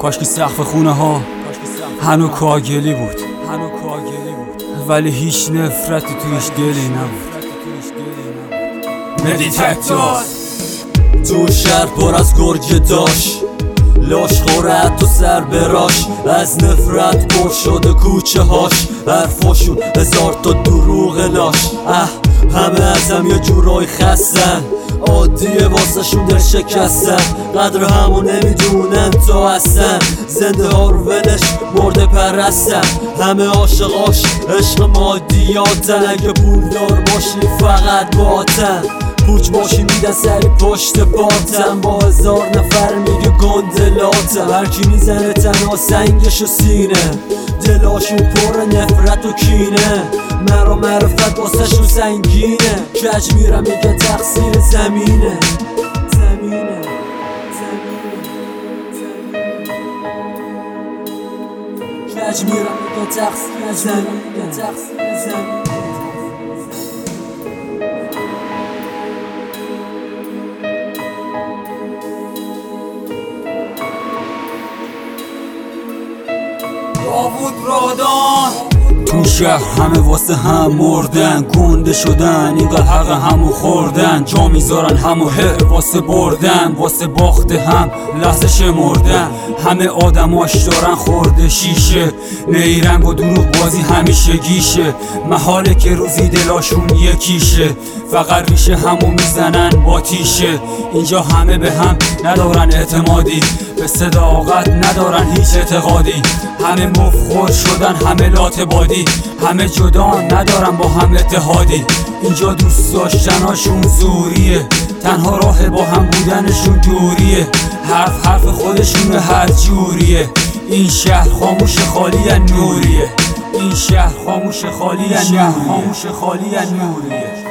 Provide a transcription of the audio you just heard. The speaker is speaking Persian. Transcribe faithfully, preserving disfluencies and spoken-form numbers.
کاش که سقف خونه ها هنو کاگلی بود، ولی هیچ نفرتی تویش دلی نبود. مدیتکتور تو شهر پر از گرگه داشت، لاش خوره تو سر براش، از نفرت پر شده کوچه هاش، حرفاشون هزار تا دروغ لاش. اه همه ازم یه جورای خستن، عادیه واسه شون دل شکستن، قدر همو نمیدونن تا هستن، زنده ها رو ولش مرده پرستن، همه عاشقاش عشق مادیاتن، اگه پولدار باشی فقط باتن، پوچ باشی میدن سری پشت پاتم، با هزار نفر میگه گندلاتم، هرکی میزنه تنها سنگش و سینه، دلاشون پر نفرت و کینه، مرا معرفت واسه شون سنگینه، کج میرم میگه تقصیر زمینه زمینه کج میرم میگه تقصیر زمینه تقصیر زمینه. داوود رادان تو شهر همه واسه هم مردن، گنده شدن اینقدر حق همو خوردن، جا میذارن همو هر واسه بردن، واسه باخت هم لحظه شمردن، همه آدماش دارن خورده شیشه، نیرنگ و دروغ بازی همیشه گیشه، محاله که روزی دلاشون یکیشه، فقط ریشه همو میزنن با تیشه، اینجا همه به هم ندارن اعتمادی، به صداقت ندارن هیچ اعتقادی، همه مفخور شدن همه لات بادی، همه جدا ندارن با هم اتحادی، اینجا دوست داشتناشون زوریه، تنها راه با هم بودنشون دوریه، حرف حرف خودشون هر جوریه، این شهر خاموش خالی از نوریه، این شهر خاموش خالی از نوریه.